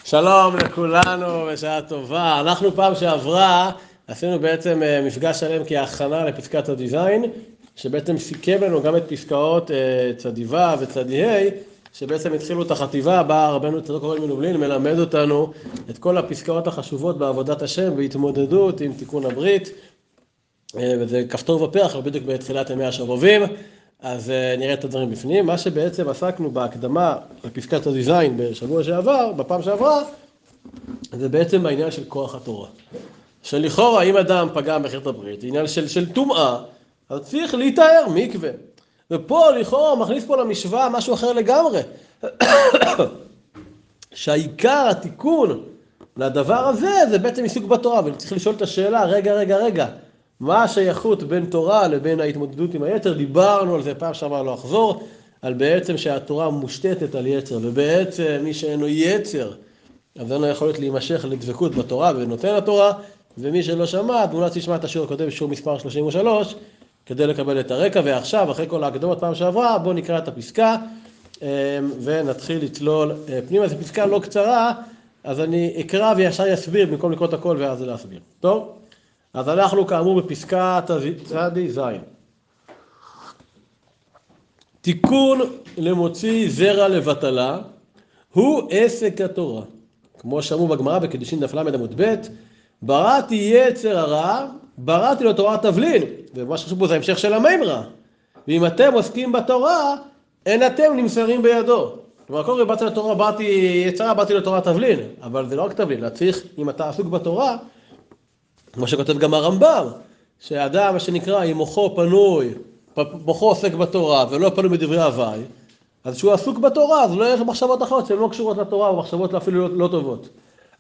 שלום לכולנו בשעה טובה. אנחנו פעם שעברה עשינו בעצם מפגש שלם כהכנה לפסקת הדיזיין, שבעצם סיכם לנו גם את פסקאות צדי ו' וצדי ה', שבעצם התחילו את החטיבה, בא רבנו צדוק אורן מלובלין, מלמד אותנו את כל הפסקאות החשובות בעבודת השם והתמודדות עם תיקון הברית, וזה כפתור ופרח בדיוק בתחילת ימי השובבים. אז נראה את הדברים בפנים. מה שבעצם עסקנו בהקדמה לפסקת הדיזיין בשבוע שעבר, בפעם שעברה, זה בעצם העניין של כוח התורה. שלכאורה, אם אדם פגע במחיר הברית, עניין של טומאה, אז צריך להיטהר מקווה. ופה לכאורה מכניס פה למשוואה משהו אחר לגמרי. שהעיקר התיקון לדבר הזה זה בעצם עיסוק בתורה, וצריך לשאול את השאלה, רגע, מה השייכות בין תורה לבין ההתמודדות עם היצר? דיברנו על זה פעם שעברה, לא אחזור, על בעצם שהתורה מושתתת על יצר, ובעצם מי שאינו יצר, אז אין לו יכולת להימשך לדבקות בתורה ונותן התורה, ומי שלא שמע, מומלץ לשמע את השיעור הקודם, שיעור מספר 33, כדי לקבל את הרקע. ועכשיו, אחרי כל ההקדמות פעם שעברה, בואו נקרא את הפסקה, ונתחיל לצלול פנימה. זו פסקה לא קצרה, אז אני אקרא וישר יסביר, במקום לקרוא את הכל ואז להסביר. טוב? אז אנחנו כאמור בפסקת צדי ז'. תיקון למוציא זרע לבטלה הוא עסק התורה. כמו שאמרו בגמרא בקידושין דף למד עמוד ב', בראתי יצר הרע, בראתי לו תורה תבלין. ומה שחשוב פה זה המשך של המימרה. ואם אתם עוסקים בתורה, אין אתם נמסרים בידו. כלומר, כל רבתי לתורה, באתי יצרה, באתי לתורה תבלין. אבל זה לא רק תבלין, להצליח, אם אתה עסוק בתורה, כמו שכותב גם הרמב"ם, שהאדם, מה שנקרא, אם מוחו פנוי, מוחו עוסק בתורה ולא פנוי בדברי הוואי, אז שהוא עסוק בתורה, אז לא יהיה מחשבות אחרות שהן לא קשורות לתורה, או מחשבות אפילו לא טובות.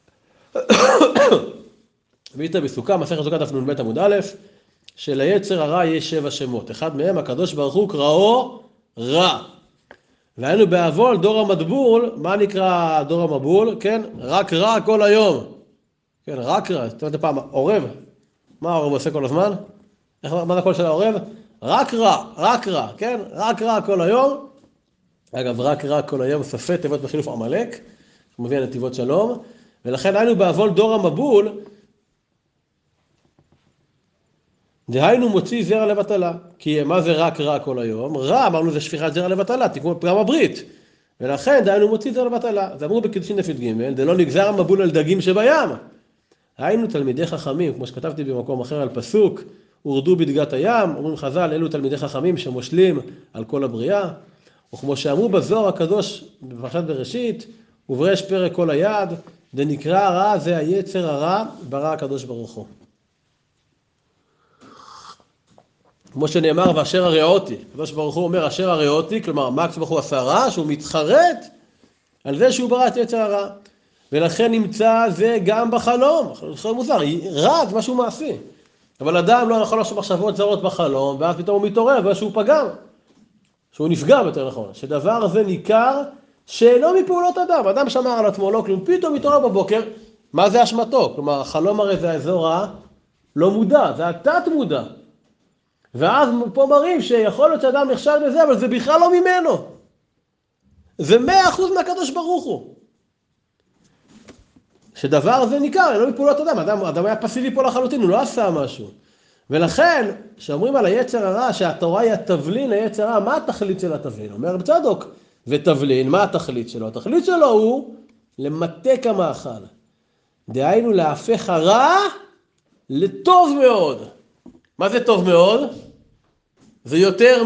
ואיתה בסוכה, מסכת סוכה דף נ"ב עמוד א', שליצר הרע יש 7 שמות. אחד מהם, הקדוש ברוך הוא קראו רע. והיינו בעוון דור המדבול, מה נקרא דור המבול? כן, רק רע כל היום. כן, רק רע. זאת אומרת פעם, עורב. מה העורב עושה כל הזמן? מה זה הקול של העורב? רק רע, כן? רק רע כל היום. אגב, רק רע כל היום, ספי תיבות בחילוף עמלק, שמביא נתיבות שלום. ולכן היינו בעוון דור המבול, דהיינו מוציא זרע לבטלה. כי מה זה רק רע כל היום? רע, אמרנו, זה שפיכת זרע לבטלה, תיקון פגם הברית. ולכן דהיינו מוציא זרע לבטלה. זה אמרו בקידושין דף י"ג, זה לא נגזר המבול על דגים שבים. היינו תלמידי חכמים, כמו שכתבתי במקום אחר על פסוק, הורדו בדגת הים, אומרים חז"ל, אלו תלמידי חכמים שמושלים על כל הבריאה, וכמו שאמרו בזוהר הקדוש בפרשת בראשית, ובראש פרק כל היד, דנקרא הרע זה היצר הרע, ברא הקדוש ברוך הוא. כמו שנאמר, ואשר הראותי, הקדוש ברוך הוא אומר, אשר הראותי, כלומר, מה הקדוש ברוך הוא עשה רע? שהוא מתחרט על זה שהוא ברא את יצר הרע. ולכן נמצא זה גם בחלום, חלום מוזר, רע זה משהו מעשי. אבל אדם לא יכול לעשות מחשבות זרות בחלום, ואז פתאום הוא מתעורר, ואז שהוא פגם, שהוא נפגע יותר נכון. שדבר הזה ניכר שאינו מפעולות אדם, אדם שמר על עצמו, לא כלום, פתאום מתעורר בבוקר, מה זה אשמתו? כלומר, החלום הרי זה האזור לא מודע, זה התת מודע. ואז פה מראים שיכול להיות שאדם נחשב בזה, אבל זה בכלל לא ממנו. זה 100% מהקדוש ברוך הוא. שדבר הזה ניכר, לא מפעולות אדם היה פסיבי פה לחלוטין, הוא לא עשה משהו. ולכן, שאומרים על היצר הרע, שהתורה היא התבלין ליצר הרע, מה התכלית של התבלין? אומר בצדוק, ותבלין, מה התכלית שלו? התכלית שלו הוא למתק המאכל. דהיינו להפך הרע לטוב מאוד. מה זה טוב מאוד? זה יותר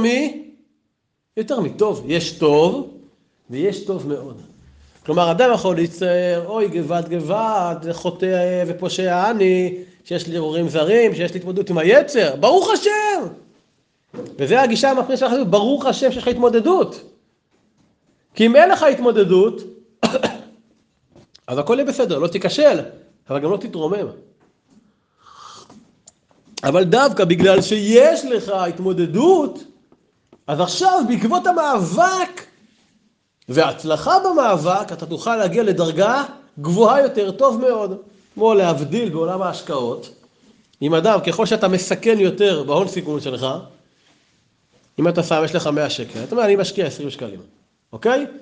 מטוב. יש טוב ויש טוב מאוד. כלומר, אדם יכול להצטער, אוי גבד, חוטא ופושע אני, שיש לי ערעורים זרים, שיש לי התמודדות עם היצר, ברוך השם! וזה הגישה המפנייה של החסידות, ברוך השם שיש לך התמודדות. כי אם אין לך התמודדות, אז הכל יהיה בסדר, לא תיכשל, אבל גם לא תתרומם. אבל דווקא בגלל שיש לך התמודדות, אז עכשיו בעקבות המאבק, וההצלחה במאבק, אתה תוכל להגיע לדרגה גבוהה יותר, טוב מאוד. כמו להבדיל בעולם ההשקעות. אם אדם, ככל שאתה מסכן יותר בהון סיכון שלך, אם אתה שם, יש לך 100 שקל, אתה אומר, אני משקיע 20 שקלים. אוקיי?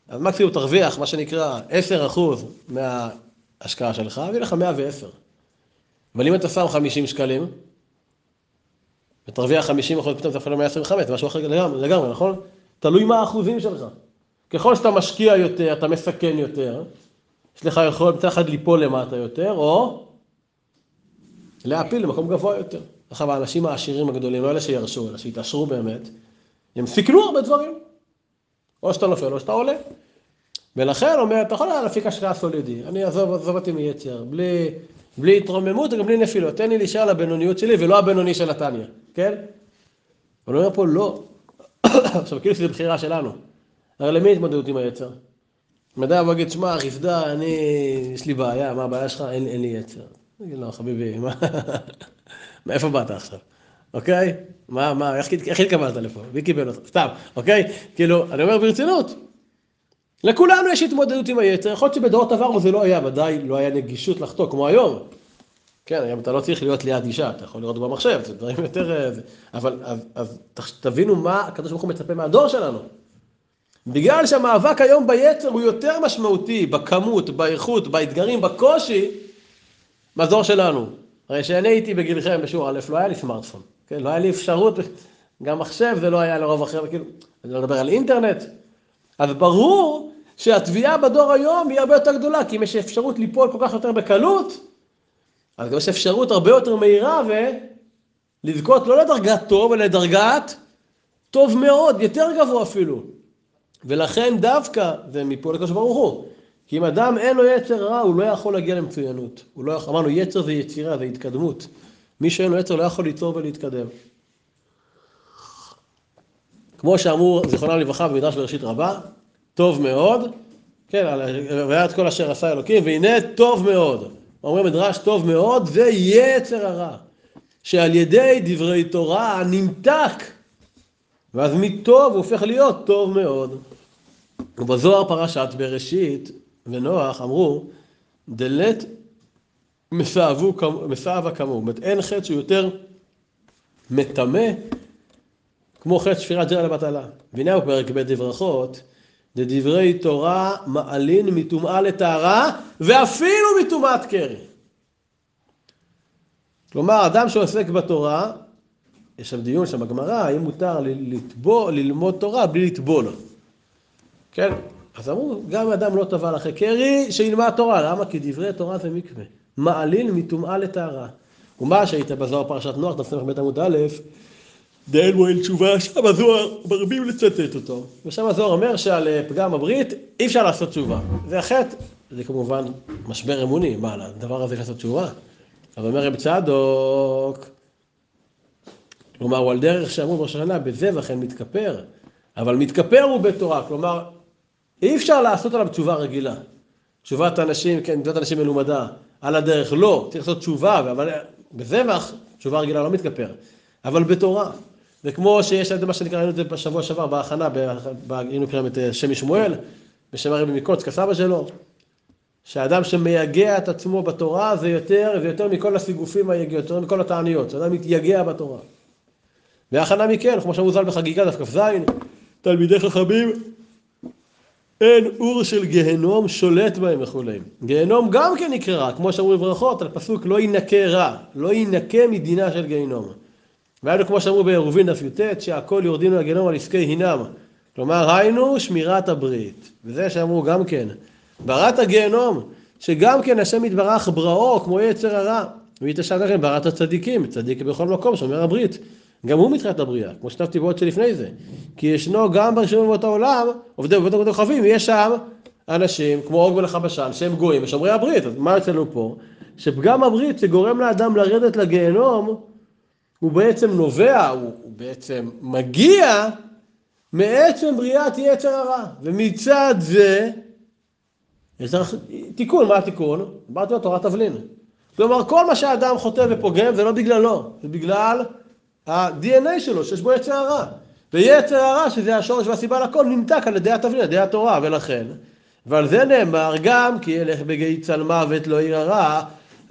אז מקסימום תרוויח, מה שנקרא, 10% מההשקעה שלך, ויהיה לך 110. אבל אם אתה שם 50 שקלים, ותרוויח 50%, פתאום אתה אפילו 125, זה משהו אחר לגמרי, נכון? תלוי מה האחוזים שלך. ככל שאתה משקיע יותר, אתה מסכן יותר, יש לך יכול מצד אחד ליפול למטה יותר, או להפיל למקום גבוה יותר. עכשיו, האנשים העשירים הגדולים, לא אלה שירשו, אלא שיתעשרו באמת, הם סיכנו הרבה דברים. או שאתה נופל, או שאתה עולה. ולכן, אומר, אתה יכול להפיק השקעה סולידי. אני עזוב אותי מיצר, בלי התרוממות, וגם בלי נפילות. תן לי להישאר לבינוניות שלי, ולא הבינוני של נתניה. כן? אבל הוא אומר פה, לא. עכשיו, כאילו שזו בחירה שלנו. הרי למי התמודדות עם היצר? מדע הוא יגיד, שמע, חסדה, יש לי בעיה, מה הבעיה שלך? אין לי יצר. אני אגיד, לא, חביבי, מאיפה באת עכשיו? אוקיי? איך התקבלת לפה? מי קיבל אותך? סתם, אוקיי? כאילו, אני אומר ברצינות. לכולנו יש התמודדות עם היצר, יכול להיות שבדורות עברו זה לא היה, ודאי לא היה נגישות לחתוך, כמו היום. כן, היום אתה לא צריך להיות ליד אישה, אתה יכול לראות במחשב, זה דברים יותר... אבל אז תבינו מה הקדוש ברוך הוא מצפה מהדור שלנו. בגלל שהמאבק היום ביצר הוא יותר משמעותי, בכמות, באיכות, באתגרים, בקושי, מהדור שלנו. הרי שאני הייתי בגילכם בשיעור א', לא היה לי סמארטפון, כן? לא היה לי אפשרות, גם מחשב זה לא היה לרוב אחר, כאילו, אני לא מדבר על אינטרנט. אז ברור שהתביעה בדור היום היא הרבה יותר גדולה, כי אם יש אפשרות ליפול כל כך יותר בקלות, אז גם יש אפשרות הרבה יותר מהירה ולזכות לא לדרגת טוב, אלא לדרגת טוב מאוד, יותר גבוה אפילו. ולכן דווקא זה מפה לקדוש ברוך הוא. כי אם אדם אין לו יצר רע, הוא לא יכול להגיע למצוינות. אמרנו, יצר זה יצירה, זה התקדמות. מי שאין לו יצר לא יכול ליצור ולהתקדם. כמו שאמרו, זיכרונם לברכה במדרש בראשית רבה, טוב מאוד, כן, והיה את כל אשר עשה אלוקים, והנה טוב מאוד. אומרים מדרש טוב מאוד, זה יצר הרע. שעל ידי דברי תורה נמתק, ואז מטוב הוא הופך להיות טוב מאוד. ובזוהר פרשת בראשית ונוח אמרו, דלת מסעבה כמוהו. זאת אומרת, אין חטא שהוא יותר מטמא, כמו חטא שפירת זרע לבטלה. והנה הוא פרק ב' בברכות, דברי תורה מעלין מטומאה לטהרה, ואפילו מטומאת קרי. כלומר, אדם שעוסק בתורה, יש שם דיון שם בגמרא, האם מותר ללמוד תורה בלי לטבול. כן? אז אמרו, גם אדם לא טבל אחרי קרי, שילמד תורה. למה? כי דברי תורה זה מקווה. מעלין מטומאה לטהרה. ומה שהיית בזוהר פרשת נוח, דף ס"ב עמוד א', דאל מועיל תשובה, שם הזוהר מרבים לצטט אותו. ושם הזוהר אומר שעל פגם הברית אי אפשר לעשות תשובה. זה החטא, זה כמובן משבר אמוני, מה, הדבר הזה לעשות תשובה? אבל אומר רב צדוק, כלומר, הוא על דרך שאמרו בראש השנה, בזה וכן מתכפר, אבל מתכפר הוא בתורה, כלומר, אי אפשר לעשות עליו תשובה רגילה. תשובת אנשים, כן, תשובת אנשים מלומדה, על הדרך, לא, צריך לעשות תשובה, אבל בזבח, תשובה רגילה לא מתכפר, אבל בתורה. וכמו שיש מה שנקרא, ראינו את זה בשבוע שעבר, בהכנה, היינו קוראים את שם שמואל, בשם הרבי מקוצק, הסבא שלו, שהאדם שמייגע את עצמו בתורה, זה יותר מכל הסיגופים היגעים, יותר מכל התעניות, שאדם מתייגע בתורה. והכנה מכן, כמו שאמרו ז"ל בחגיגה, דף כ"ז, תלמידי חכמים, אין אור של גהנום שולט בהם וכולי. גהנום גם כן נקרא רע, כמו שאמרו בברכות, על פסוק לא ינקה רע, לא ינקה מדינה של גהנום. והיינו כמו שאמרו בעירובין דף י"ט, שהכל יורדינו לגהנום על עסקי הינם. כלומר, היינו שמירת הברית. וזה שאמרו גם כן, ברת הגהנום, שגם כן השם יתברך בראו, כמו יצר הרע. והתשע גם כן ברת הצדיקים, צדיק בכל מקום, שומר הברית. גם הוא מתחילת הבריאה, כמו שכתבתי בעוד שלפני זה. כי ישנו גם ברשימים באותו העולם, עובדי ובאותו כוכבים, יש שם אנשים, כמו אוג מלך הבשן, שהם גויים ושומרי הברית. אז מה אצלנו פה? שפגם הברית שגורם לאדם לרדת לגיהנום, הוא בעצם נובע, הוא בעצם מגיע מעצם בריאת יצר הרע. ומצד זה, יש תיקון, מה התיקון? אמרתי לו תורת תבלין. כלומר, כל מה שהאדם חוטא ופוגם, זה לא בגללו, זה בגלל ה-DNA שלו, שיש בו יצר הרע. ויצר הרע, שזה השורש והסיבה לכל, נמתק על ידי התבלין, על ידי התורה, ולכן. ועל זה נאמר גם, כי ילך בגיא צל מוות לא ירא רע,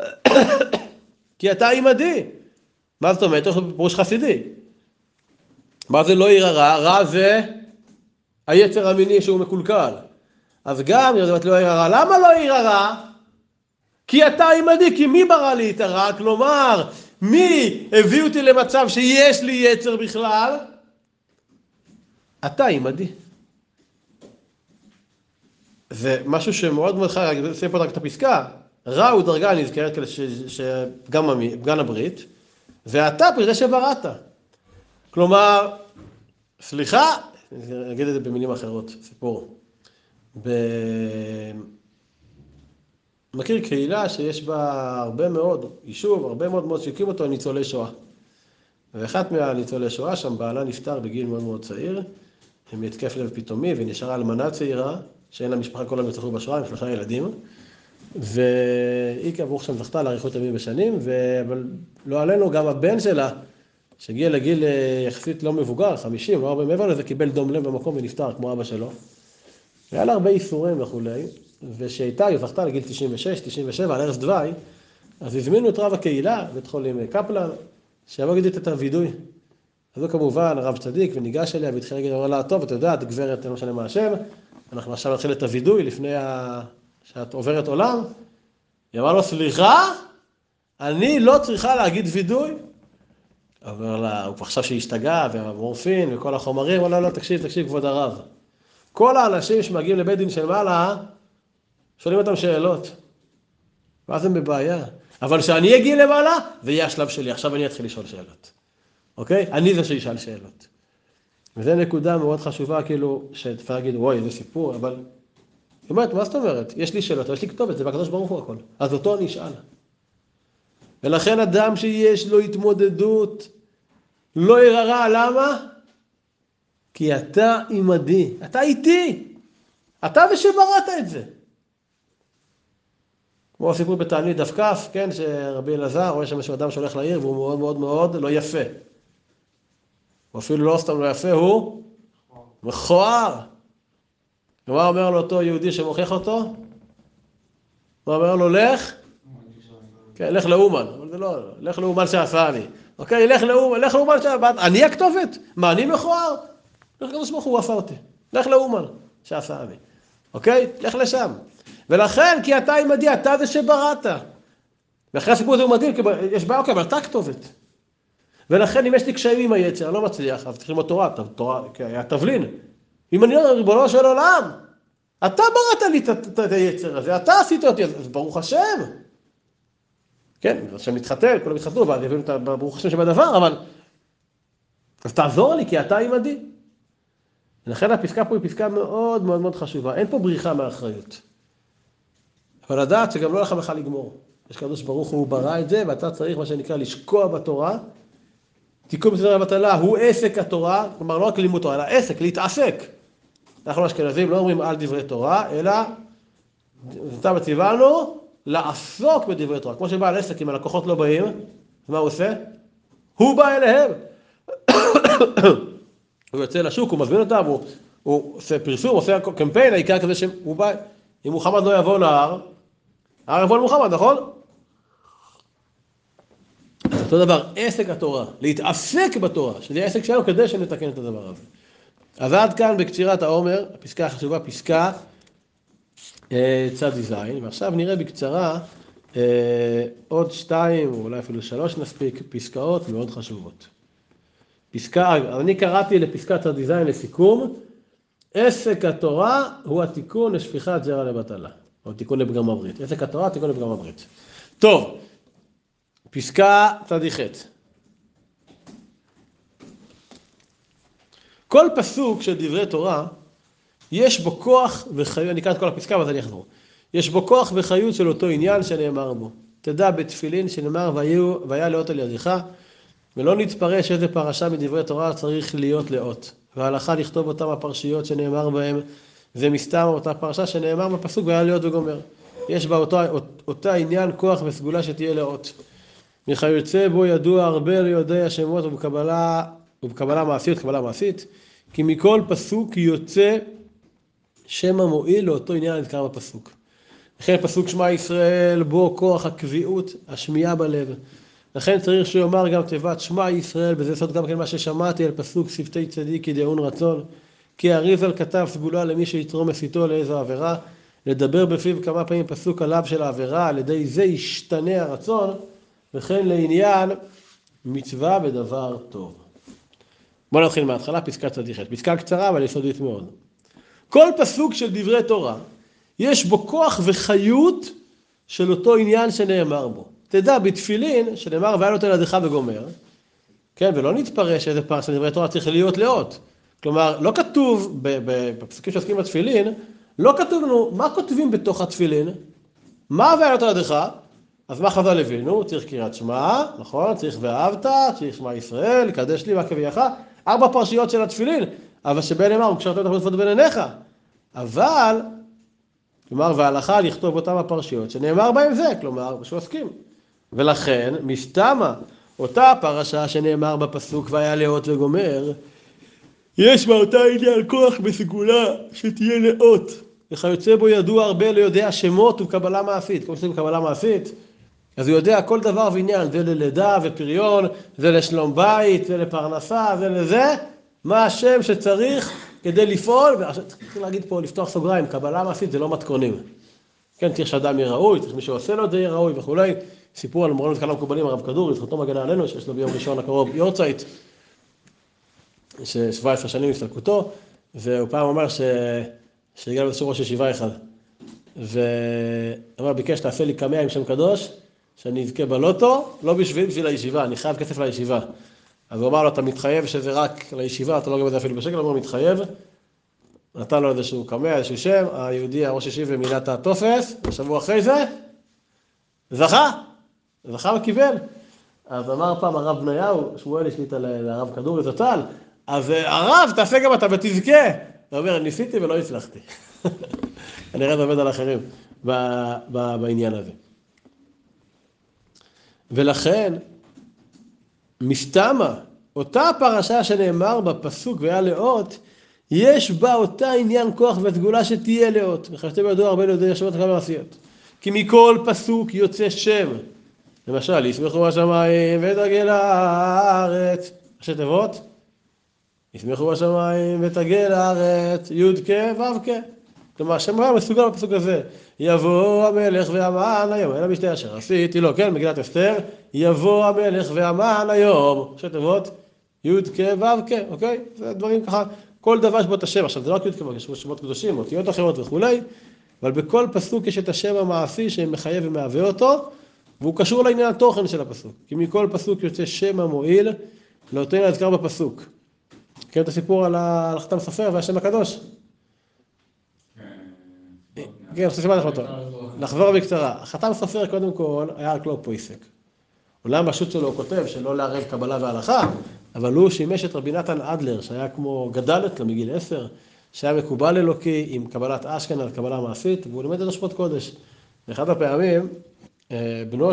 כי אתה עמדי. מה זאת אומרת? פירוש חסידי. מה זה לא ירא רע? רע זה היצר המיני שהוא מקולקל. אז גם ירדת לא עיר הרע. למה לא עיר הרע? כי אתה עימדי, כי מי ברא לי את הרע? כלומר, מי הביא אותי למצב שיש לי יצר בכלל? אתה עימדי. זה משהו שמאוד מאוד חי, אני אעשה פה רק את הפסקה. רע הוא דרגה נזכרת שגם הברית, ואתה פה זה שבראת. כלומר, סליחה, אני אגיד את זה במילים אחרות, סיפור. מכיר קהילה שיש בה הרבה מאוד, יישוב, הרבה מאוד שהקים אותו ניצולי שואה. ואחת מהניצולי שואה שם, בעלה נפטר בגיל מאוד מאוד צעיר, עם התקף לב פתאומי, ונשארה אלמנה צעירה, שאין לה משפחה, כל הנרצחו בשואה, עם 3 ילדים. והיא כברוך שם זכתה לאריכות ימים בשנים, אבל לא עלינו, גם הבן שלה, שהגיע לגיל יחסית לא מבוגר, 50, לא הרבה מעבר לזה, קיבל דום לב במקום ונפטר, כמו אבא שלו. והיה לה הרבה איסורים וכולי, ושהייתה, היא זכתה לגיל 96, 97, על ערש דווי, אז הזמינו את רב הקהילה, בית חולים קפלן, שיבוא להגיד את הווידוי. אז הוא כמובן הרב צדיק, וניגש אליה, והתחיל להגיד, אמר לה, טוב, את יודעת, גברת, לא משנה מה השם, אנחנו עכשיו נתחיל את הווידוי, לפני שאת עוברת עולם. היא אמרה לו, סליחה, אני לא צריכה להגיד וידוי. אומר לה, הוא חשב שהשתגע, והמורפין, וכל החומרים, אמר לה, לא, תקשיב, כבוד הרב. כל האנשים שמגיעים לבית דין של מעלה, שואלים אותם שאלות. ואז הם בבעיה. אבל כשאני אגיע למעלה, זה יהיה השלב שלי. עכשיו אני אתחיל לשאול שאלות. אוקיי? אני זה שישאל שאלות. וזו נקודה מאוד חשובה, כאילו, שתפעה להגיד, וואי, זה סיפור, אבל... היא אומרת, מה זאת אומרת? יש לי שאלות, יש לי כתובת, זה בקדוש ברוך הוא הכל. אז אותו אני אשאל. ולכן אדם שיש לו התמודדות, לא יראה, למה? כי אתה עימדי, אתה איתי. אתה ושבראת את זה. כמו הסיפור בתענית דף כף, כן, שרבי אלעזר רואה שם איזשהו אדם שהולך לעיר, והוא מאוד מאוד מאוד לא יפה. הוא אפילו לא סתם לא יפה, הוא מכוער. ומה אומר לו אותו יהודי שמוכיח אותו? הוא אומר לו, לך? כן, לך לאומן. אבל זה לא, לך לאומן שעשה אני. אוקיי, לך לאומן שעשה. אני הכתובת? מה, אני מכוער? לך גם סמוך, הוא עשה אותי. לך לאומן שעשה אני. אוקיי? לך לשם. ולכן, כי אתה עימדי, אתה זה שבראת. ואחרי הסיפור הזה הוא מדהים, כי יש בעיה, אוקיי, אבל אתה כתובת. ולכן, אם יש לי קשיים עם היצר, אני לא מצליח, אז צריכים בתורה, היה תבלין. אם אני לא ריבונו של עולם, אתה בראת לי את היצר הזה, אתה עשית אותי, אז ברוך השם. כן, השם מתחתן, כולם מתחתנו, ואז יבינו את ברוך השם שבדבר, אבל... אז תעזור לי, כי אתה עימדי. ולכן הפסקה פה היא פסקה מאוד מאוד מאוד חשובה. אין פה בריחה מהאחריות. אבל לדעת שגם לא לך לך לגמור. יש קדוש ברוך הוא ברא את זה, ואתה צריך מה שנקרא לשקוע בתורה. תיקון בסדר הבטלה הוא עסק התורה, כלומר לא רק לימוד תורה, אלא עסק, להתעסק. אנחנו אשכנזים לא אומרים על דברי תורה, אלא אתה מציוונו לעסוק בדברי תורה. כמו שבעל עסק, אם הלקוחות לא באים, מה הוא עושה? הוא בא אליהם. הוא יוצא לשוק, הוא מזמין אותם, הוא עושה פרסום, עושה קמפיין, העיקר כזה שהוא בא, אם מוחמד לא יבוא להר, ההר יבוא למוחמד, נכון? אותו דבר, עסק התורה, להתעסק בתורה, שזה העסק שלנו כדי שנתקן את הדבר הזה. אז עד כאן בקצירת העומר, הפסקה החשובה, פסקה צד דיזיין, ועכשיו נראה בקצרה עוד 2 או אולי אפילו 3 נספיק פסקאות מאוד חשובות. אני קראתי לפסקת הדיזיין לסיכום, עסק התורה הוא התיקון לשפיכת זרע לבטלה, או תיקון לפגם הברית. עסק התורה, תיקון לפגם הברית. טוב, פסקה צדיח. כל פסוק של דברי תורה, יש בו כוח וחיות, אני אקרא את כל הפסקה, אבל אני אחזור. יש בו כוח וחיות של אותו עניין שנאמר בו. תדע בתפילין שנאמר, והיה לאות על ידיך, ולא נתפרש איזה פרשה מדברי תורה צריך להיות לאות. וההלכה לכתוב אותם הפרשיות שנאמר בהם, זה מסתם אותה פרשה שנאמר בפסוק, והיה להיות וגומר. יש בה אותה עניין, כוח וסגולה שתהיה לאות. מחייצה בו ידוע הרבה ליודעי השמות ובקבלה מעשית, קבלה מעשית, כי מכל פסוק יוצא שם המועיל לאותו עניין הנזכר בפסוק. לכן פסוק שמע ישראל בו כוח הקביעות, השמיעה בלב. לכן צריך שיאמר גם תיבת שמע ישראל, וזה סוד גם כן מה ששמעתי על פסוק שפתי צדיק ידעון רצון, כי אריזל כתב סגולה למי שיתרום מסיתו לאיזו עבירה, לדבר בפיו כמה פעמים פסוק עליו של העבירה, על ידי זה ישתנה הרצון, וכן לעניין מצווה בדבר טוב. בואו נתחיל מההתחלה, פסקה צדיחת. פסקה קצרה אבל יסודית מאוד. כל פסוק של דברי תורה, יש בו כוח וחיות של אותו עניין שנאמר בו. תדע, בתפילין, שנאמר והיה נותן ידך וגומר, כן, ולא נתפרש איזה פרש של דברי תורה צריך להיות לאות. כלומר, לא כתוב, בפסוקים שעוסקים בתפילין, לא כתוב לנו מה כותבים בתוך התפילין, מה והיה נותן ידך, אז מה חז"ל הבינו? צריך קריאת שמע, נכון? צריך ואהבת, צריך שמע ישראל, קדש לי ועקביך, 4 פרשיות של התפילין, אבל שבן אמר, כשאתה תחמוד פות בין עיניך. אבל, כלומר, והלכה לכתוב אותם הפרשיות, שנאמר בהם זה, כלומר, שעוסקים. ולכן, מסתמה, אותה הפרשה שנאמר בפסוק והיה לאות וגומר, יש בה אותה עניין כוח בסגולה שתהיה לאות. וכיוצא בו ידוע הרבה לא יודע שמות ובקבלה מעשית. כמו שזה בקבלה מעשית, אז הוא יודע כל דבר ועניין, זה ללידה ופריון, זה לשלום בית, זה לפרנסה, זה לזה, מה השם שצריך כדי לפעול, צריך להגיד פה, לפתוח סוגריים, קבלה מעשית זה לא מתכונים. כן, צריך שאדם יהיה ראוי, צריך מי שעושה לו את זה יהיה ראוי וכולי. סיפור על מורנו וזקניו המקובלים, הרב כדורי, זכותו מגנה עלינו, שיש לו ביום ראשון הקרוב יורצייט, ש17 שנים הסתלקותו, והוא פעם אומר שהגיע לו ראש ישיבה אחד. ואמר, ביקש, תעשה לי קמע עם שם קדוש, שאני אזכה בלוטו, לא בשביל הישיבה, אני חייב כסף לישיבה. אז הוא אמר לו, אתה מתחייב שזה רק לישיבה, אתה לא גמד אפילו בשקל, הוא מתחייב. נתן לו איזשהו קמע, איזשהו שם, היהודי, הראש ישיבה, מילה את הטופס, ושבוע אחרי זה, זכה וקיבל. אז אמר פעם הרב בניהו, שמואל השליט על הרב כדורי זצ"ל, אז הרב, תעשה גם אתה ותזכה. הוא אומר, ניסיתי ולא הצלחתי. אני רואה עובד על אחרים בעניין הזה. ולכן, מסתמה, אותה פרשה שנאמר בפסוק והיה לאות, יש בה אותה עניין כוח וסגולה שתהיה לאות. וחשבתי בידוע הרבה לידי ישבות כמה מעשיות. כי מכל פסוק יוצא שם. למשל, ישמחו בשמיים ותגל הארץ. ראשי תיבות? ישמחו בשמיים ותגל הארץ, י' ו'. כלומר, השם היה מסוגל בפסוק הזה. יבוא המלך והמן היום. אלא בשתי אשר עשיתי לו, כן, מגילת אסתר. יבוא המלך והמן היום. ראשי תיבות? י' ו', אוקיי? זה דברים ככה. כל דבר שבו את השם. עכשיו, זה לא רק י' כ', יש שמות קדושים, אותיות אחרות וכולי. אבל בכל פסוק יש את השם המעשי שמחייב ומהווה אותו. והוא קשור לעניין התוכן של הפסוק. כי מכל פסוק יוצא שם המועיל, לאותו נזכר בפסוק. מכיר את הסיפור על החתם סופר והשם הקדוש? כן, נחזור בקצרה. החתם סופר קודם כל היה רק לא פויסק. עולם השו"ת שלו הוא כותב שלא לערב קבלה והלכה, אבל הוא שימש את רבי נתן אדלר, שהיה כמו גדל אצלו מגיל 10, שהיה מקובל אלוקי עם קבלת אשכנז, קבלה מעשית, והוא לימד את השפות קודש. באחד הפעמים, בנו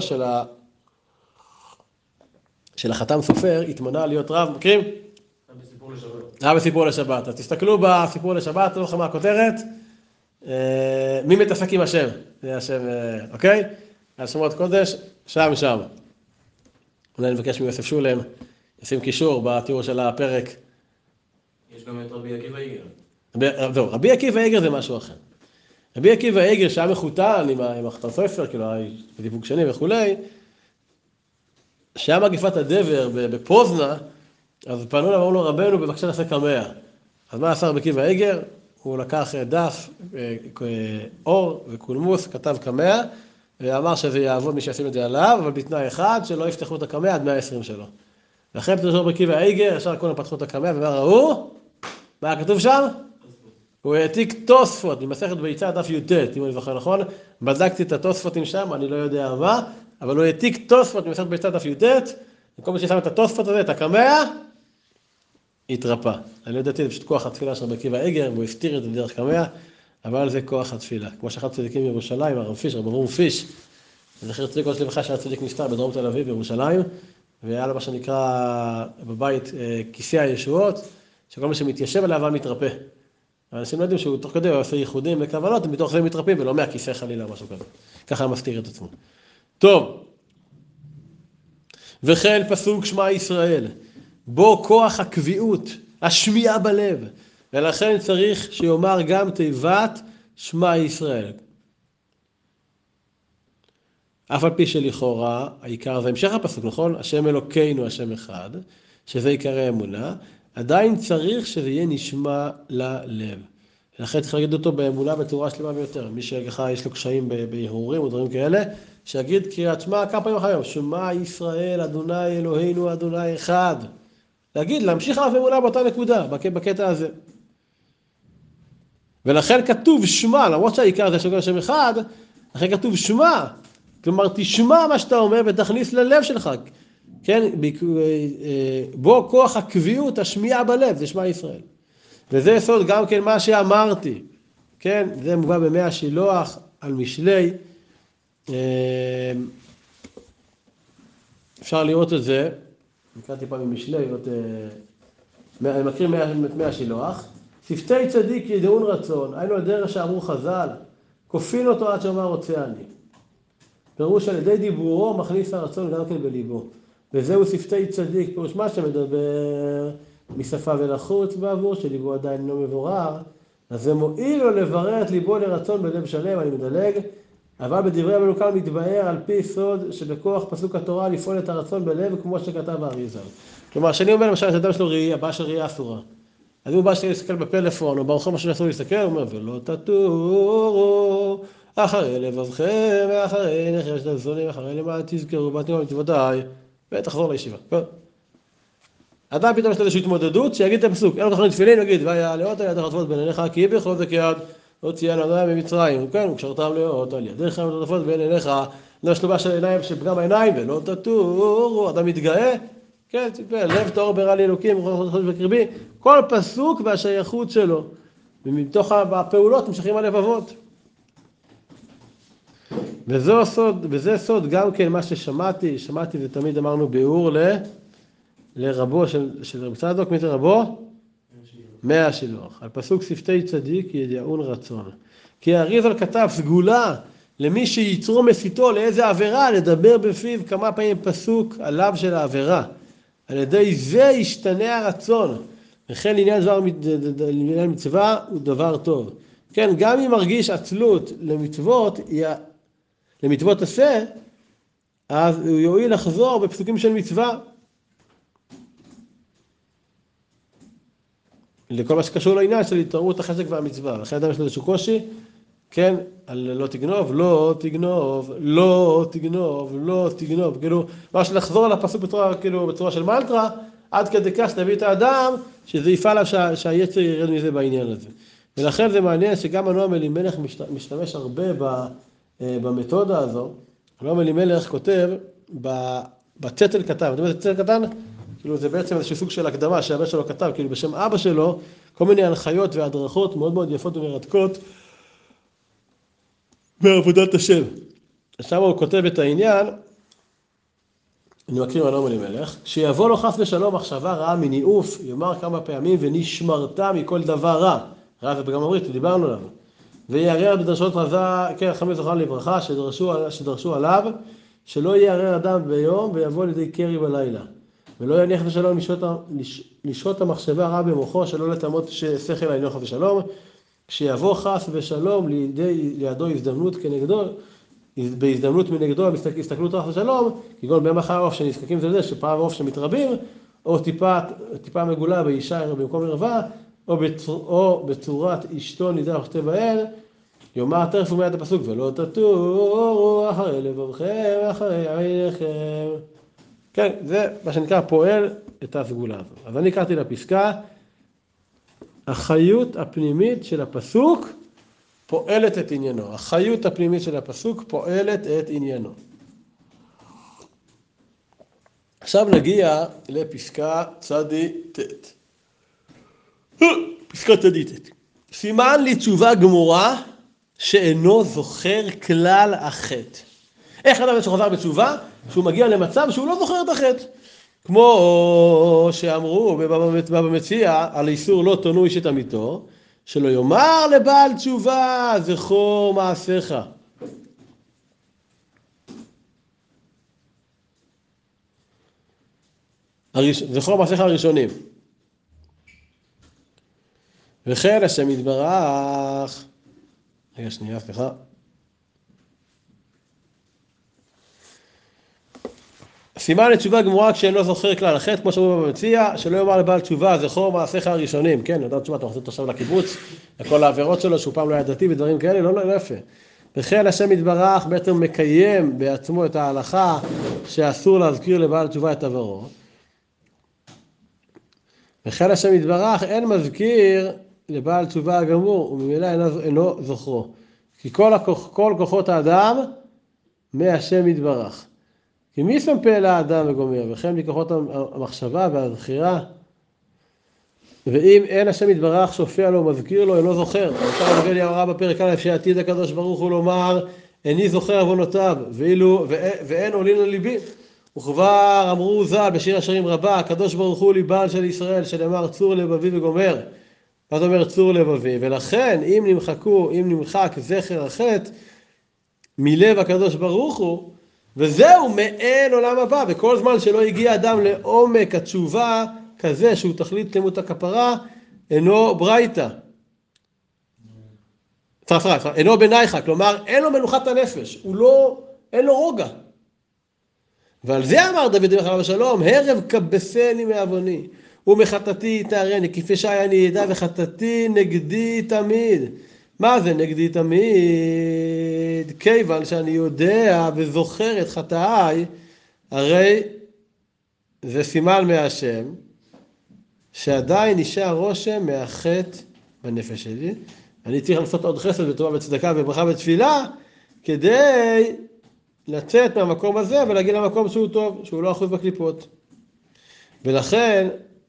של החתם סופר התמנה להיות רב, מכירים? רב בסיפור לשבת. אז תסתכלו בסיפור לשבת, תראו לכם מה הכותרת, מי מתעסק עם השם? זה השם, אוקיי? על שמות קודש, שם. אולי נבקש מיוסף שולם, ישים קישור בתיאור של הפרק. יש גם את רבי עקיבא איגר. זהו, רבי עקיבא איגר זה משהו אחר. רבי עקיבא איגר שהיה מחותן עם החתם סופר, כאילו בדיבוק שני וכולי, שהיה מגיפת הדבר בפוזנה, אז פנו אליו, אמרו לו, רבנו, בבקשה נעשה קמע. אז מה עשה רבי עקיבא איגר? הוא לקח דף, אור וקולמוס, כתב קמע, ואמר שזה יעבוד מי שישים את זה עליו, אבל בתנאי אחד, שלא יפתחו את הקמע עד 120 שלו. ואחרי פתחו רבי עקיבא איגר, ישר כולם פתחו את הקמע, ומה ראו? מה כתוב שם? הוא העתיק תוספות, ממסכת ביצה דף י"ט, אם אני זוכר נכון, בדקתי את התוספותים שם, אני לא יודע מה, אבל הוא העתיק תוספות ממסכת ביצה דף י"ט, וכל מי ששם את התוספות הזה, את הקמע, התרפא. אני לא ידעתי, זה פשוט כוח התפילה של רבי עקיבא איגר, והוא הסתיר את זה דרך קמע, אבל זה כוח התפילה. כמו שאחד צדיקים בירושלים, הרב פיש, רב אברום פיש, זכר צדיק עוד לברכה שהיה צדיק נפטר בדרום תל אביב, בירושלים, והיה לו מה שנקרא בבית כיסא הישועות, שכל מי שמתיישב עליו אבל מתרפא. האנשים לא יודעים שהוא תוך כדי עושה ייחודים וכוונות, ומתוך זה מתרפאים, ולא מהכיסא חלילה או משהו כזה. ככה מסתיר את עצמו. טוב. וכן פסוק שמע ישראל, בו כוח הקביעות, השמיעה בלב, ולכן צריך שיאמר גם תיבת שמע ישראל. אף על פי שלכאורה, העיקר זה המשך הפסוק, נכון? השם אלוקינו, השם אחד, שזה עיקר האמונה, עדיין צריך שזה יהיה נשמע ללב. לכן צריך להגיד אותו באמונה בצורה שלמה ביותר. מי שככה יש לו קשיים בהרהורים או דברים כאלה, שיגיד קריאת שמע כמה פעמים אחר יום, שמע ישראל, אדוני אלוהינו, אדוני אחד. להגיד, להמשיך עליו אמונה באותה נקודה, בקטע הזה. ולכן כתוב שמע, למרות שהעיקר זה שוקר השם אחד, לכן כתוב שמע. כלומר, תשמע מה שאתה אומר ותכניס ללב שלך. כן? בו כוח הקביעות, השמיעה בלב, זה שמע ישראל. וזה יסוד גם כן מה שאמרתי. כן? זה מובא במי השילוח על משלי. אפשר לראות את זה. נקראתי פעם ממשלי, אני מכיר מי השילוח. שפתי צדיק ידעון רצון, היינו הדרך שאמרו חז"ל, כופין אותו עד שאומר רוצה אני. פירוש על ידי דיבורו מכניס הרצון גם כן בליבו. וזהו שפתי צדיק, פירוש מה שמדבר משפה ולחוץ בעבור, שליבו עדיין אינו מבורר, אז זה מועיל לו לברר את ליבו לרצון בלב שלם, אני מדלג, אבל בדברי המלוכה מתבאר על פי סוד שבכוח פסוק התורה לפעול את הרצון בלב כמו שכתב האריז"ל. כלומר, שאני אומר למשל, שאדם שלו ראייה, הבעיה של ראייה אסורה. אז אם הוא בא להסתכל בפלאפון, או ברחוב משהו שאסור להסתכל, הוא אומר, ולא תטורו, אחרי לבבכם, ואחרי עיניכם שאתם זונים, אחרי למען תזכרו, באתם מצוותיי, ותחזור לישיבה. אדם פתאום יש לו איזושהי התמודדות, שיגיד את הפסוק, אין לו תכנית תפילין, נגיד, ויעלאות על יד החטפות בין עיניך, כי בכל זה כיד, לא ציין אדם במצרים, כן, וקשרתם לאות על ידיך, ותחטפות בין עיניך, לא שלובה של עיניים, שפגם העיניים, ולא תטורו, אדם מתגאה, כן, לב טהור ברא לאלוקים, חודש בקרבי, כל פסוק והשייכות שלו, ומתוך הפעולות נמשכים הלבבות. וזה סוד גם כן מה ששמעתי ותמיד אמרנו ביאור לרבו של רב צדוק, מי זה רבו? מי השילוח. על פסוק שפתי צדיק ידעון רצון. כי האריז"ל כתב סגולה למי שיצרו מסיתו לאיזה עבירה, לדבר בפיו כמה פעמים פסוק עליו של העבירה. על ידי זה ישתנה הרצון. וכן לעניין מצווה הוא דבר טוב. כן, גם אם מרגיש עצלות למצוות עשה, אז הוא יועיל לחזור בפסוקים של מצווה. לכל מה שקשור לעניין של התעוררות החשק והמצווה. אחרי אדם יש לו איזשהו קושי, כן, על לא תגנוב, לא תגנוב, לא תגנוב, לא תגנוב. כאילו, ממש לחזור על הפסוק בצורה של מנטרה, עד כדי כך שתביא את האדם, שזה יפעל עליו שהיצר ירד מזה בעניין הזה. ולכן זה מעניין שגם הנועם אלימלך משתמש הרבה במתודה הזו. הנועם אלימלך כותב בצטל קטן. זאת אומרת, צטל קטן, כאילו זה בעצם איזשהו סוג של הקדמה שהבן שלו כתב, כאילו בשם אבא שלו, כל מיני הנחיות והדרכות מאוד מאוד יפות ומרתקות בעבודת השם. שם הוא כותב את העניין, אני מקריא מהנועם אלימלך, שיבוא לו חס ושלום מחשבה רעה מניאוף, יאמר כמה פעמים ונשמרת מכל דבר רע. רע זה בגם אמרית, דיברנו עליו. ויערער בדרשות רזה, כן, חמי זכרן לברכה, שדרשו עליו, שלא יערער אדם ביום ויבוא לידי קרי בלילה. ולא יניח ושלום לשהות המחשבה רעה במוחו, שלא לטמות שכל העליון חס ושלום, כשיבוא חס ושלום לידו הזדמנות כנגדו, בהזדמנות מנגדו, הסתכלות חס ושלום, כגון במחר עוף שנזקקים זה לזה, שפעם עוף שמתרבים, או טיפה מגולה באישה במקום ערווה, או בצורת אשתו נידח ושתה באל, יאמר טרף ומיד הפסוק, ולא תטורו אחרי לבבכם ואחרי עיניכם. כן, זה מה שנקרא פועל את הסגולה הזו. אז אני קראתי לפסקה, החיות הפנימית של הפסוק פועלת את עניינו. החיות הפנימית של הפסוק פועלת את עניינו. עכשיו נגיע לפסקה צדי תת. פסקה צדי תת. סימן לתשובה גמורה שאינו זוכר כלל החטא. איך אדם שחוזר בתשובה? שהוא מגיע למצב שהוא לא זוכר את החטא. כמו שאמרו בבבא מציעא על איסור לא תונו איש את עמיתו, שלא יאמר לבעל תשובה זכור מעשיך. זכור מעשיך הראשונים. וכן השם יתברך, רגע שנייה, סליחה. סימן לתשובה גמורה כשאינו זוכר כלל החטא, כמו שאומרים במציע, שלא יאמר לבעל תשובה, זכור מעשיך הראשונים, כן, אדם תשובה, אתה מחזיר אותו עכשיו לקיבוץ, לכל העבירות שלו, שהוא פעם לא היה דתי ודברים כאלה, לא יפה. וכן השם יתברך בעצם מקיים בעצמו את ההלכה שאסור להזכיר לבעל תשובה את עברו. וכן השם יתברך אין מזכיר לבעל תשובה הגמור, וממילא אינו זוכרו. כי כל כוחות האדם מהשם יתברך. כי מי שם פה אל האדם וגומר, וכן מכוחות המחשבה והזכירה. ואם אין השם יתברך שופע לו, מזכיר לו, אינו זוכר. עכשיו הרב אמרה בפרק א' שעתיד הקדוש ברוך הוא לומר, איני זוכר עוונותיו, ואין עולין לליבי. וכבר אמרו ז"ל בשיר השירים רבה, הקדוש ברוך הוא ליבן של ישראל, שנאמר צור לבבי וגומר. מה זאת אומרת צור לבבי? ולכן אם נמחק זכר החטא מלב הקדוש ברוך הוא, וזהו מעין עולם הבא, וכל זמן שלא הגיע אדם לעומק התשובה כזה שהוא תכלית שלמות הכפרה, אינו ברייתא. אינו בנייך, כלומר אין לו מנוחת הנפש, אין לו רוגע. ועל זה אמר דוד המלך עליו השלום, הרב כבסני מעווני, ומחטאתי תארני, כפשעי אני ידע וחטאתי נגדי תמיד. מה זה נגדי תמיד? כיוון שאני יודע וזוכר את חטאי, הרי זה סימן מהשם, שעדיין נשאר רושם מהחטא בנפש שלי. אני צריך לעשות עוד חסד וטובה וצדקה וברכה ותפילה, כדי לצאת מהמקום הזה ולהגיע למקום שהוא טוב, שהוא לא אחוז בקליפות. ולכן,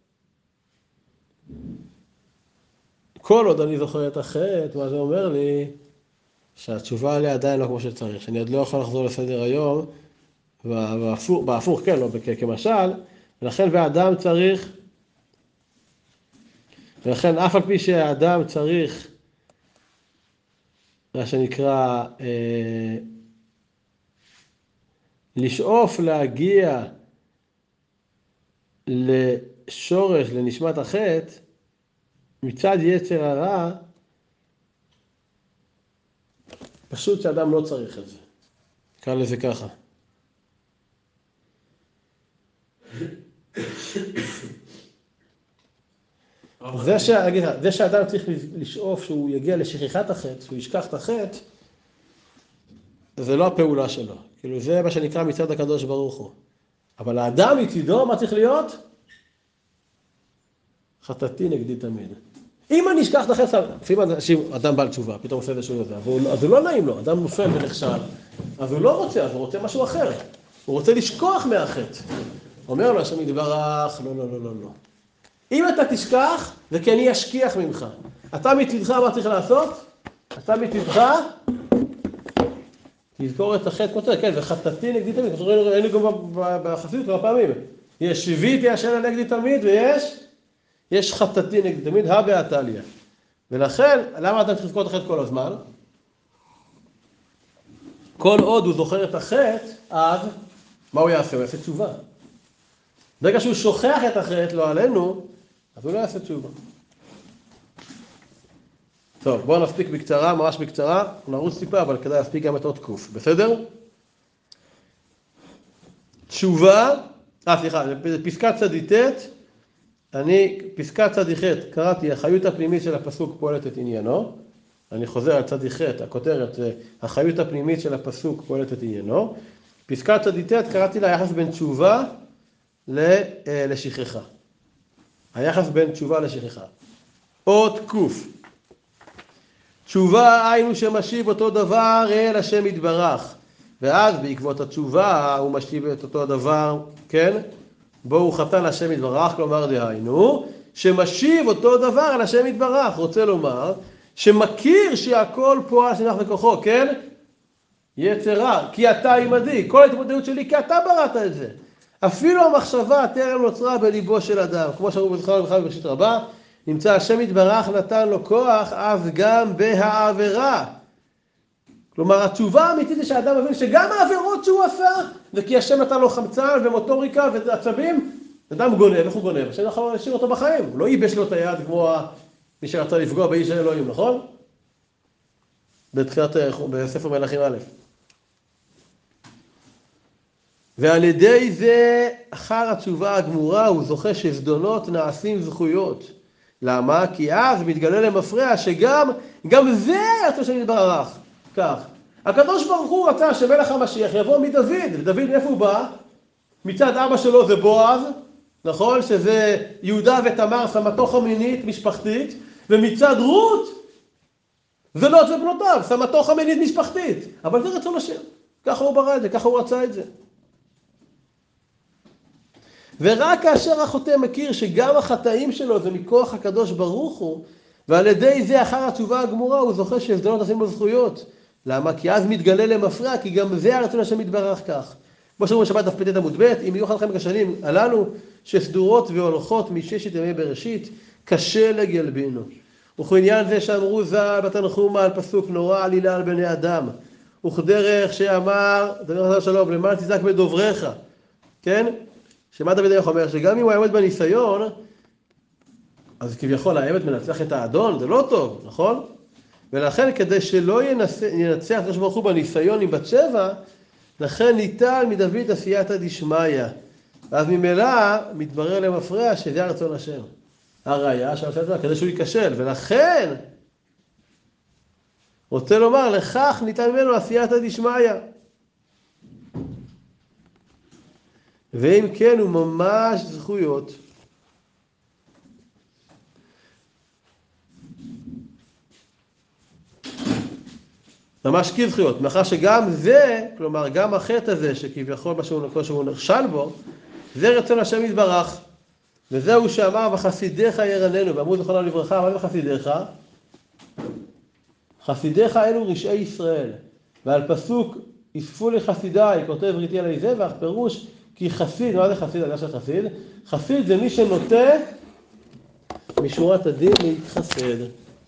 כל עוד אני זוכר את החטא, מה זה אומר לי? שהתשובה עליה עדיין לא כמו שצריך, שאני עוד לא יכול לחזור לסדר היום, בהפוך, כן, לא כמשל, ולכן והאדם צריך, ולכן אף על פי שהאדם צריך, מה שנקרא, לשאוף להגיע לשורש, לנשמת החטא, מצד יצר הרע, פשוט שאדם לא צריך את זה. נקרא לזה ככה. זה שאדם צריך לשאוף שהוא יגיע לשכיחת החטא, שהוא ישכח את החטא, זה לא הפעולה שלו. כאילו זה מה שנקרא מצד הקדוש ברוך הוא. אבל האדם מצידו, מה צריך להיות? חטאתי נגדי תמיד. אם אני אשכח את החטא, לפעמים אדם בעל תשובה, פתאום עושה איזשהו זה, אז הוא לא נעים לו, אדם נופל ונכשל, אז הוא לא רוצה, אז הוא רוצה משהו אחר. הוא רוצה לשכוח מהחטא. אומר לו השם יתברך, לא. אם אתה תשכח, זה כי אני אשכיח ממך. אתה מצדך מה צריך לעשות? אתה מצדך, תזכור את החטא כמו שאתה, כן, וחטאתי נגדי תמיד, ראינו גם בחסידות כמה פעמים. יש שיביתי אשר נגדי תמיד, ויש חטאתי נגדי תמיד, בהתליא. ולכן, למה אתה צריך לזכור את החטא כל הזמן? כל עוד הוא זוכר את החטא, אז מה הוא יעשה? הוא יעשה תשובה. ברגע שהוא שוכח את החטא, לא עלינו, אז הוא לא יעשה תשובה. טוב, בואו נספיק בקצרה, ממש בקצרה, נרוץ טיפה, אבל כדאי להספיק גם את עוד קוף, בסדר? תשובה, פסקת צדיטת, פסקת צדיחת, קראתי, החיות הפנימית של הפסוק פועלת את עניינו, אני חוזר על צדיחת, הכותרת זה, החיות הפנימית של הפסוק פועלת את עניינו, פסקת צדיטת, קראתי לה היחס בין תשובה לשכחה. היחס בין תשובה לשכחה. עוד קוף. תשובה היינו שמשיב אותו דבר אל השם יתברך. ואז בעקבות התשובה הוא משיב את אותו הדבר, כן? בו הוא חטא לשם יתברך, כלומר דהיינו, שמשיב אותו דבר אל השם יתברך. רוצה לומר, שמכיר שהכל פועל שנח בכוחו, כן? יצר רע, כי אתה עמדי, כל ההתמודדות שלי, כי אתה בראת את זה. אפילו המחשבה טרם נוצרה בליבו של אדם, כמו שאמרו בזכר ובחר בראשית רבה, נמצא השם יתברך נתן לו כוח, אז גם בהעבירה. כלומר, התשובה האמיתית היא שהאדם מבין שגם העבירות שהוא עשה, זה כי השם נתן לו חמצן ומוטוריקה ועצבים, אדם גונב, איך הוא גונב? השם יכול להשאיר אותו בחיים, הוא לא ייבש לו את היד כמו מי שרצה לפגוע באיש האלוהים, נכון? בספר מלכים א'. ועל ידי זה, אחר התשובה הגמורה, הוא זוכה שזדונות נעשים זכויות. למה? כי אז מתגלה למפרע שגם זה רצון השם יתברך. כך. הקדוש ברוך הוא רצה שמלך המשיח יבוא מדוד. ודוד מאיפה הוא בא? מצד אבא שלו זה בועז, נכון? שזה יהודה ותמר, סמטוחה מינית משפחתית, ומצד רות זה לוט ובנותיו, סמטוחה מינית משפחתית. אבל זה רצון השם. ככה הוא ברא את זה, ככה הוא רצה את זה. ורק כאשר החוטא מכיר שגם החטאים שלו זה מכוח הקדוש ברוך הוא, ועל ידי זה אחר התשובה הגמורה הוא זוכה שזדונות עושים לו זכויות. למה? כי אז מתגלה למפרע, כי גם זה הרצון השם יתברך כך. כמו שאומרים בשבת דף פ"ט עמוד ב', אם יהיו לכם השנים הללו שסדורות והולכות מששת ימי בראשית, קשה לגלבינו. וכעניין זה שאמרו ז"ל בתנחומא על פסוק נורא עלילה על בני אדם, וכדרך שאמר, דבר שלום, למען תזעק בדוברך, כן? שמה דוד היה אומר? שגם אם הוא עומד בניסיון, אז כביכול האמת מנצח את האדון, זה לא טוב, נכון? ולכן כדי שלא ינצח הקדוש ברוך הוא בניסיון עם בת שבע, לכן ניטל מדוד עשייתא דשמיא. ואז ממילא מתברר למפרע שזה הרצון השם. הראיה שעושה את זה כדי שהוא ייכשל, ולכן רוצה לומר לכך ניטל ממנו עשייתא דשמיא. ואם כן הוא ממש זכויות. ממש כזכויות, מאחר שגם זה, כלומר גם החטא הזה שכביכול מה שהוא נכשל בו, זה רצון השם יתברך. וזהו שאמר וחסידיך ירננו, בעמוד זכרונם לברכה, מה זה חסידיך? חסידיך אלו רשעי ישראל. ועל פסוק אספו לי חסידיי, כותב ריתי עלי זבח, פירוש כי חסיד, מה זה חסיד? אני יודע שחסיד. חסיד זה מי שנוטה משורת הדין להתחסד.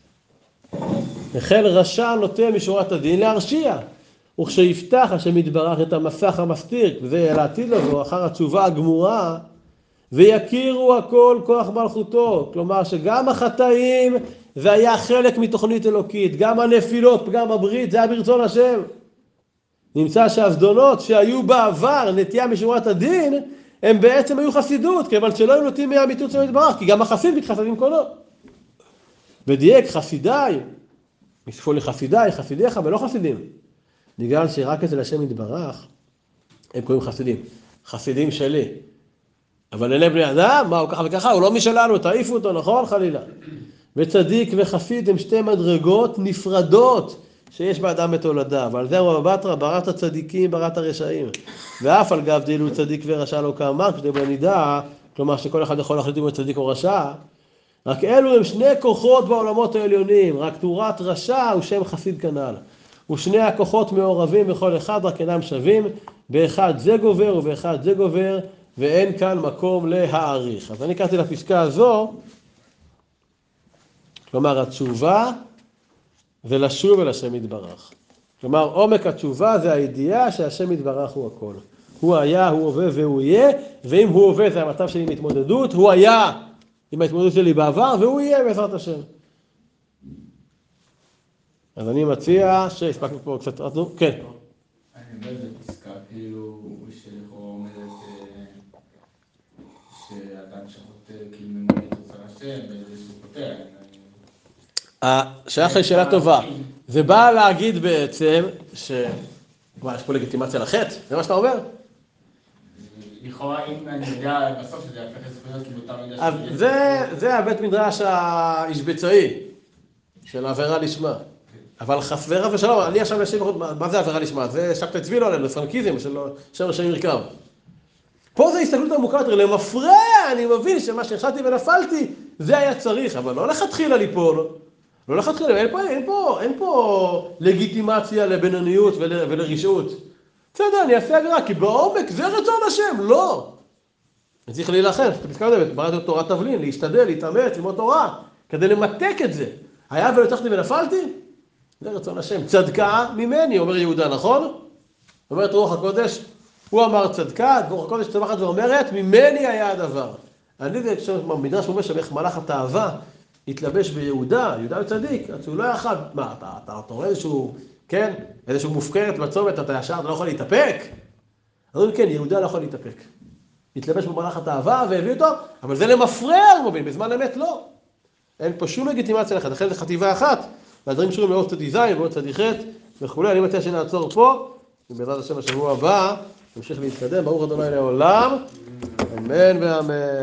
החל רשע נוטה משורת הדין להרשיע. וכשיפתח השם יתברך את המסך המסתיר, וזה לעתיד לבוא אחר התשובה הגמורה, ויכירו הכל כוח מלכותו. כלומר שגם החטאים זה היה חלק מתוכנית אלוקית, גם הנפילות, פגם הברית, זה היה ברצון השם. נמצא שהזדונות שהיו בעבר נטייה משורת הדין, הם בעצם היו חסידות, כיוון שלא היו נוטים מהאמיתות שלו יתברך, כי גם החסיד מתחסד עם קולו. ודייק חסידיי, מספו לי חסידיי, חסידיך ולא חסידים. בגלל שרק אצל השם יתברך, הם קוראים חסידים. חסידים שלי. אבל אלה בני אדם, מה הוא ככה וככה, הוא לא משלנו, תעיפו אותו, נכון? חלילה. וצדיק וחסיד הם שתי מדרגות נפרדות שיש באדם בתולדה. ועל זה הוא הבטרה, בראת הצדיקים, בראת הרשעים. ואף על גב דילו צדיק ורשע לא כאמר, כדי בנידה, כלומר שכל אחד יכול להחליט אם הוא צדיק או רשע, רק אלו הם שני כוחות בעולמות העליונים, רק תורת רשע הוא שם חסיד כנ"ל. ושני הכוחות מעורבים בכל אחד, רק אינם שווים, באחד זה גובר ובאחד זה גובר, ואין כאן מקום להעריך. אז אני קראתי לפסקה הזו, כלומר התשובה ולשוב אל השם יתברך. כלומר עומק התשובה זה הידיעה שהשם יתברך הוא הכל. הוא היה, הוא הווה והוא יהיה, ואם הוא הווה זה המצב שלי עם התמודדות, הוא היה עם ההתמודדות שלי בעבר, והוא יהיה בעזרת השם. אז אני מציע שהספקנו פה קצת, כן. אני אומר בפסקה, כאילו, שלכאורה אומרת שאדם שחוטא כאילו ממלא את רצון השם, ואיזשהו חוטא. שייך לי שאלה טובה. זה בא להגיד בעצם יש פה לגיטימציה לחטא, זה מה שאתה אומר? לכאורה, אם אני יודע בסוף שזה יפך לזכויות, כאילו אותם מידה אז זה הבית מדרש הישבצאי של העבירה לשמה. אבל חס ושלום, אני עכשיו אשים בחוד, מה זה עבירה לשמה? זה שבתאי צבי לא עלינו, פרנקיזם של רשעים ירכב. פה זה הסתכלות עמוקה יותר, למפרע אני מבין שמה שהחלטתי ונפלתי, זה היה צריך, אבל לא לכתחילה ליפול. לא לכתחילה, אין פה לגיטימציה לבינוניות ולרשעות. בסדר, אני אעשה עבירה, כי בעומק זה רצון השם, לא. אני צריך להילחם, פסקה מדברת, בראתי תורת תבלין, להשתדל, להתאמץ, ללמוד תורה, כדי למתק את זה. היה ולא הצלחתי ונפלתי? זה רצון השם. צדקה ממני, אומר יהודה, נכון? אומרת רוח הקודש, הוא אמר צדקה, רוח הקודש צמחת ואומרת, ממני היה הדבר. אני זה, כשמדרש אומר שבאיך מלאך התאווה, התלבש ביהודה, יהודה וצדיק, אז הוא לא יחד, מה, אתה רואה איזשהו, כן, איזשהו מופקרת בצומת, אתה ישר, אתה לא יכול להתאפק? אז הוא כן, יהודה לא יכול להתאפק. התלבש במהלך התאווה והביא אותו, אבל זה למפרע, הוא מבין, בזמן אמת לא. אין פה שום לגיטימציה לך, לכן זה חטיבה אחת, והדברים קשורים מאוד קצת דיזיין, מאוד קצת דיחת וכולי. אני מציע שנעצור פה, ובעזרת השם השבוע הבא, נמשיך להתקדם, ברוך ה' לעולם, אמן ואמן.